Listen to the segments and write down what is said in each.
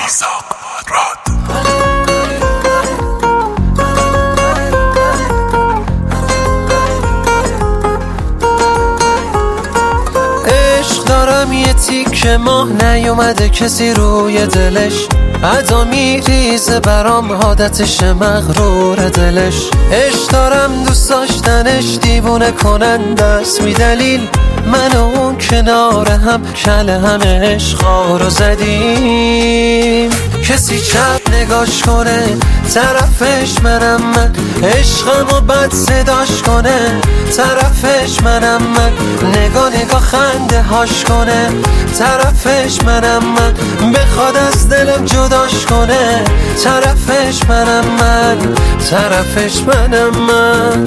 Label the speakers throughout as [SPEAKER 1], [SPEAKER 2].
[SPEAKER 1] میثاق راد.
[SPEAKER 2] عشق دارم یه تیکه ماه نیومده کسی روی دلش، ادا میریزه برام عادتش مغرور دلش. عشق دارم دوست داشتنش دیوونه کننده است، بی دلیل من و اون کنار هم کله همه عشقا رو زدیم. کسی چپ نگاش کنه طرفش منم من، عشقم و بد صداش کنه طرفش منم من، نگاه خنده هاش کنه طرفش منم من، بخواد از دلم جداش کنه طرفش منم من، طرفش منم من.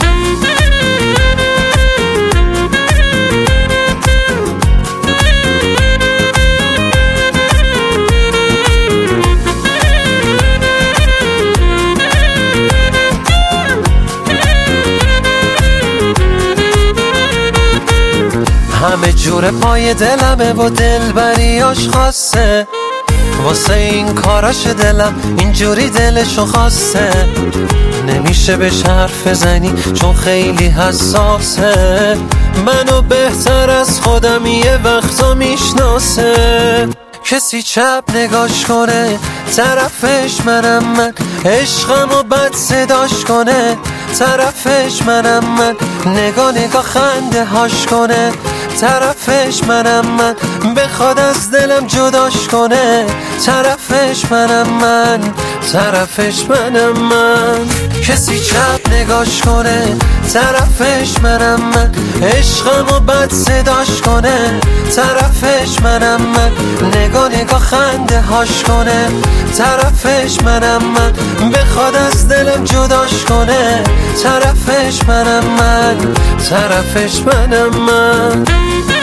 [SPEAKER 2] همه جور پای دلمه و دلبریاش خاصه، واسه این کاراش دلم اینجوری دلشو خواسته. نمیشه بهش حرف بزنی چون خیلی حساسه، منو بهتر از خودم یه وقتا میشناسه. کسی چپ نگاش کنه طرفش منم من، عشقم و بد صداش کنه طرفش منم من، نگاه خنده هاش کنه طرفش منم من، بخواد از دلم جداش کنه طرفش منم من، طرفش منم من. کسی چپ نگاش کنه طرفش منم من، عشقم و بد صداش کنه طرفش منم من، نگاه خنده هاش کنه طرفش منم من، بخواد از دلم جداش کنه طرفش منم من، طرفش منم من.